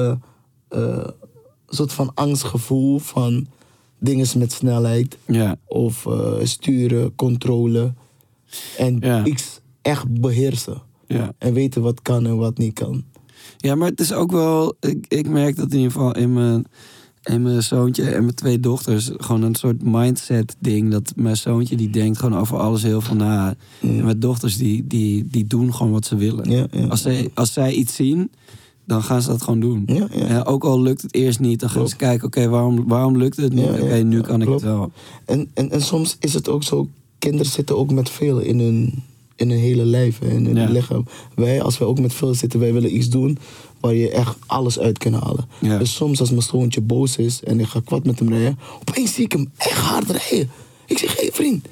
een soort van angstgevoel van dingen met snelheid. Ja. Of sturen, controle. En iets echt beheersen. Ja. En weten wat kan en wat niet kan. Ja, maar het is ook wel... Ik merk dat in ieder geval in mijn zoontje en mijn 2 dochters... gewoon een soort mindset ding. Dat mijn zoontje die denkt gewoon over alles heel veel na. En mijn dochters die doen gewoon wat ze willen. Ja. Als zij iets zien, dan gaan ze dat gewoon doen. Ja. En ook al lukt het eerst niet, dan gaan ze kijken... Oké, waarom lukt het niet? Oké, nu kan ik het wel. En soms is het ook zo... Kinderen zitten ook met veel in hun hele lijf, in hun lichaam. Als wij ook met veel zitten, wij willen iets doen waar je echt alles uit kan halen. Ja. Dus soms als mijn zoontje boos is en ik ga kwad met hem rijden, opeens zie ik hem echt hard rijden. Ik zeg, hé vriend,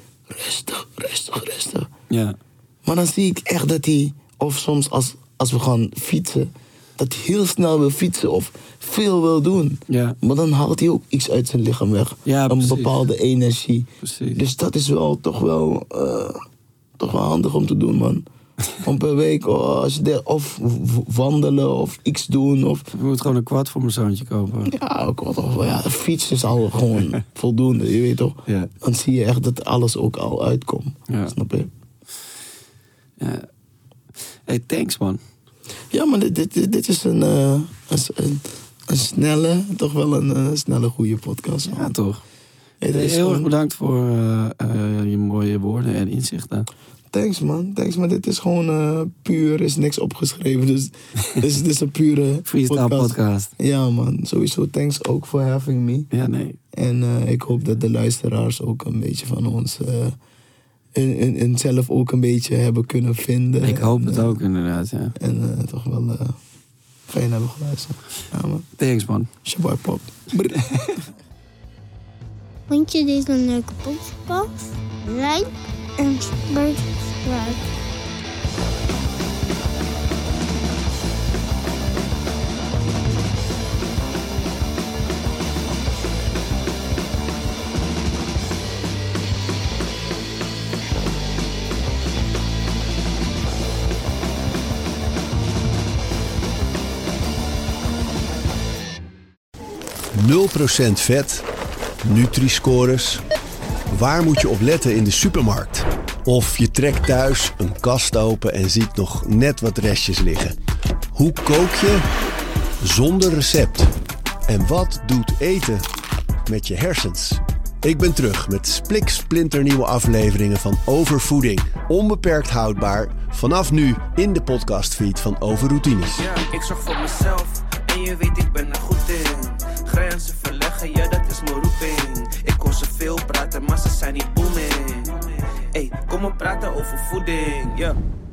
rustig. Ja. Maar dan zie ik echt dat hij, of soms als we gaan fietsen, dat hij heel snel wil fietsen of veel wil doen. Ja. Maar dan haalt hij ook iets uit zijn lichaam weg. Ja, een bepaalde energie. Precies. Dus dat is wel toch wel handig om te doen, man. Om per week, of wandelen of iets doen. Of... Ik moet gewoon een quad voor mijn zoontje kopen. Ja, ook wel. Ja, de fiets is al gewoon voldoende, je weet toch? Ja. Dan zie je echt dat alles ook al uitkomt. Ja. Snap je? Ja. Hey, thanks, man. Ja, maar dit is een snelle, toch wel een snelle goede podcast. Man. Ja, toch. Hey, heel erg bedankt voor je mooie woorden en inzichten. Thanks, man. Dit is gewoon puur, is niks opgeschreven. Dus dit is een pure freestyle podcast. Ja, man. Sowieso thanks ook for having me. Ja, nee. En ik hoop dat de luisteraars ook een beetje van ons... en zelf ook een beetje hebben kunnen vinden. Ik hoop het ook, inderdaad, ja. En toch wel fijn hebben geluisterd. Ja, man. Thanks, man. Shaboy Pop. Vond je deze een leuke podcast? Like en subscribe. %0% vet, Nutri-scores. Waar moet je op letten in de supermarkt? Of je trekt thuis een kast open en ziet nog net wat restjes liggen. Hoe kook je zonder recept? En wat doet eten met je hersens? Ik ben terug met spliksplinternieuwe afleveringen van Overvoeding. Onbeperkt houdbaar, vanaf nu in de podcastfeed van Overroutines. Ja, ik zorg voor mezelf en je weet ik ben er goed in. Grenzen verleggen, ja dat is mijn roeping. Ik hoor ze veel praten, maar ze zijn niet booming. Hey, kom maar praten over voeding, ja.